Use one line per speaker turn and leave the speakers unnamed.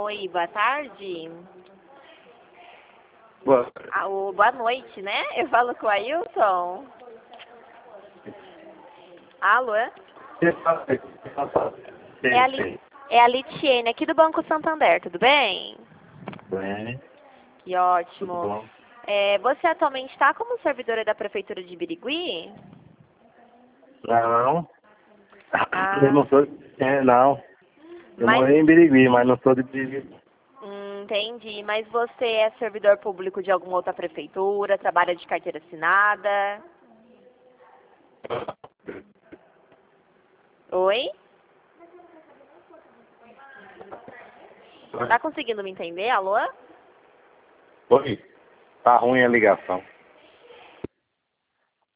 Oi, boa tarde.
Boa.
Boa noite, né? Eu falo com o Ailton. Alô? É a Litiene, aqui do Banco Santander, tudo bem?
Bem,
Que
tudo
ótimo.
bom.
Você atualmente está como servidora da Prefeitura de Birigui?
Não, eu
Ah,
não sou. Não. Eu
mas,
morei em Birigui, mas não sou de Birigui.
entendi. Mas você é servidor público de alguma outra prefeitura, trabalha de carteira assinada? Oi? Tá conseguindo me entender? Alô?
Oi, tá ruim a ligação.